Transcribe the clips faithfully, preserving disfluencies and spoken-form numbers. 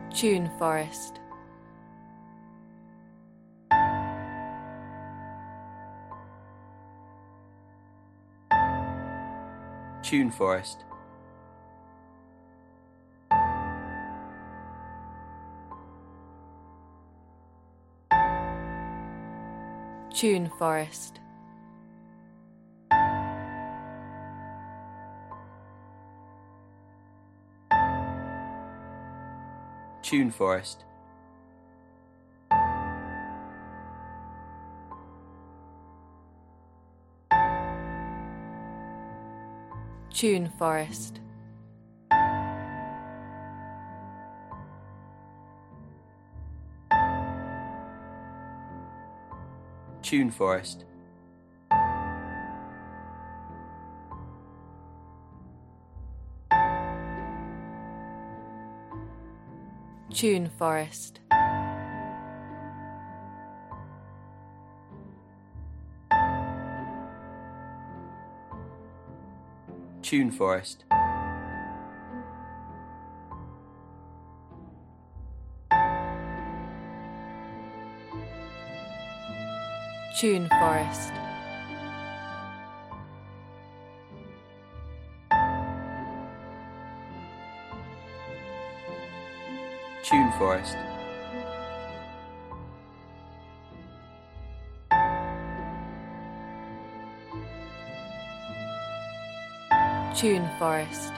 Tune Forest. Tune Forest. Tune Forest. Tune Forest. Tune Forest. Tune Forest. Tune Forest. Tune Forest. Tune Forest. Tune Forest. Tune Forest.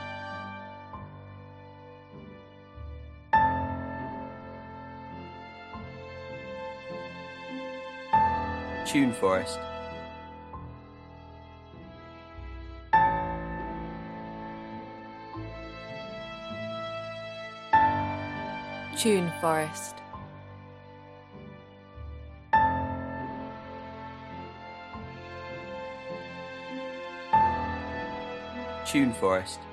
Tune Forest. Tune Forest. Tune Forest.